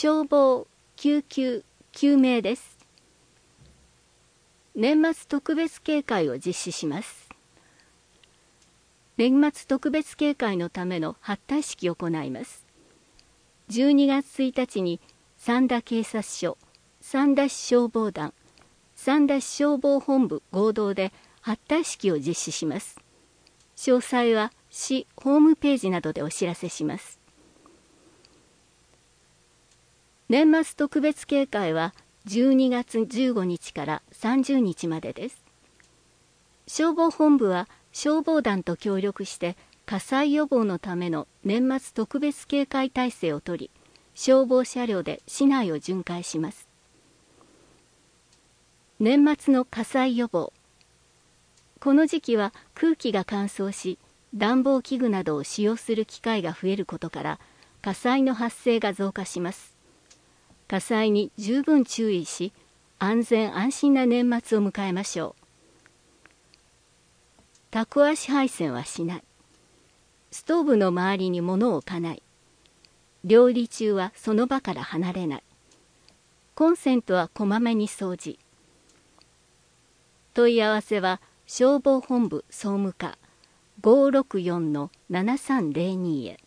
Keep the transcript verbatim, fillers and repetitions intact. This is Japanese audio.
消防、救急、救命です。年末特別警戒を実施します。年末特別警戒のための発隊式を行います。じゅうにがつついたちに三田警察署、三田市消防団、三田市消防本部合同で発隊式を実施します。詳細は市ホームページなどでお知らせします。年末特別警戒はじゅうにがつじゅうごにちからさんじゅうにちまでです。消防本部は消防団と協力して火災予防のための年末特別警戒態勢をとり、消防車両で市内を巡回します。年末の火災予防。この時期は空気が乾燥し、暖房器具などを使用する機会が増えることから火災の発生が増加します。火災に十分注意し、安全安心な年末を迎えましょう。タコ足配線はしない。ストーブの周りに物を置かない。料理中はその場から離れない。コンセントはこまめに掃除。問い合わせは消防本部総務課 ごーろくよんのななさんぜろに へ。